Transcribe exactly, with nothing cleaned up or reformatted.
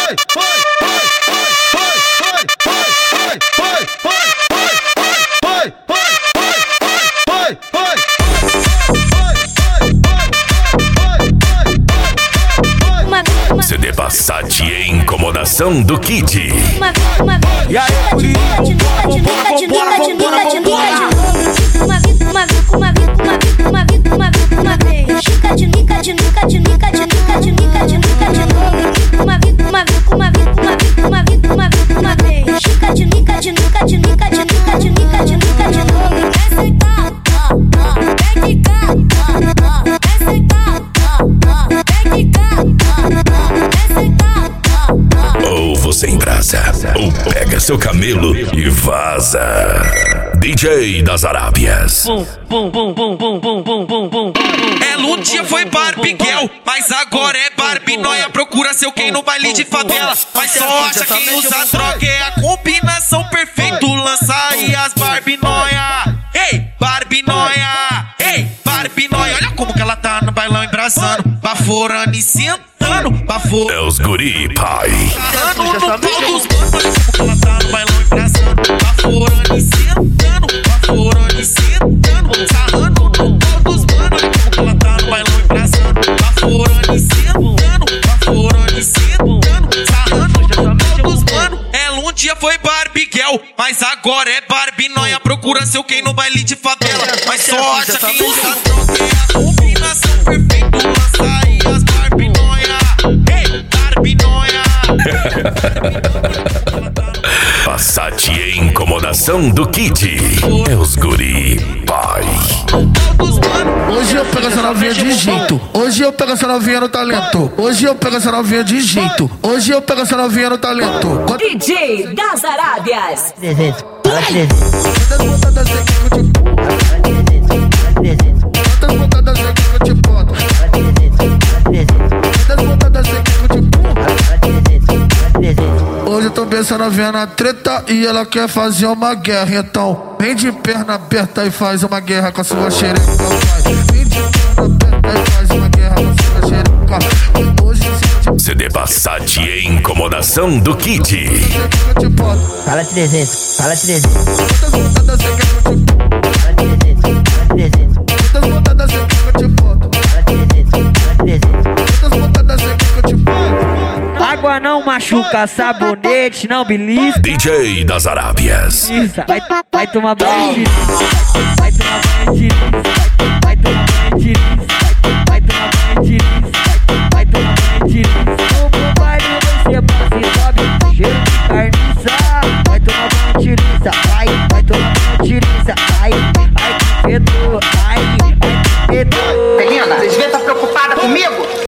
C D Passat e Incomodação do Kid. E aí, guri, vambora, vambora, vambora, vambora. Uma vida, uma vida, uma vida, uma vida, uma vida, uma vida, uma vez. Chica de nica, de nica, de nica, de nica, de nica, de nica, de novo. Uma vida, uma vida, uma vida, uma vida, uma vida, uma vida, uma vez. Chica de nica, de nica, de nica, de nica, de nica, de nica, de novo. Essa e cá, vem de cá, essa e cá, vem de cá, essa e cá. Ou você embrasa, ou pega seu camelo e vaza. D J das Arábias. Bum, bum, bum, bum, bum, bum, bum, bum. Ela um dia foi Barbie Girl, mas agora é Barbie Noia. Procura seu quem no baile de favela, mas só acha quem usa droga. É a combinação perfeita, lança aí as Barbie Noia. Ei, Barbie Noia, ei, Barbie Noia. Olha como que ela tá no bailão embrasando, baforando e sentando, baforando. É os guri, pai. Sarrando no pau dos manos. Olha como que ela tá no bailão embrasando, baforando e sentando, baforando e sentando, sarrando no pau dos manos. Olha como que ela tá no bailão embrasando, baforando e sentando, baforando e sentando, sarrando no pau dos manos. Ela um dia foi Barbie Girl, mas agora é Barbie Noia. Procura seu quem no baile de favela, mas só acha quem usa droga. É a combinação perfeita, lança aí as Barbie Noia. Ei, Barbie Noia. Passat e Incomodação do Kid. É os guri, pai. Hoje eu pego essa novinha de jeito. Hoje eu pego essa novinha no talento. Hoje eu pego essa novinha de jeito. Hoje eu pego essa novinha no talento. D J das Arábias. trezentos, fala trezentos. Quantas botadas você quer que eu te boto? Quantas botadas você quer que eu te boto? Quantas botadas você quer que eu te boto? Hoje eu tô pensando a novinha na treta e ela quer fazer uma guerra. Então, vem de perna aberta e faz uma guerra com a sua xereca, vai. Vem de perna aberta e faz uma guerra com a sua xereca. Hoje C D Passat e Incomodação do Kid. Fala trezentos, fala trezentos. Quantas botadas você quer que eu te boto? Fala trezentos, fala trezentos. Quantas botadas você quer que eu te boto? Fala trezentos, fala trezentos. Quantas botadas você quer que eu te boto? Água não machuca, sabonete não belisca. D J das Arábias. Vai, vai tomar banho de lixo, vai tomar banho de lixo, vai tomar banho de lixo.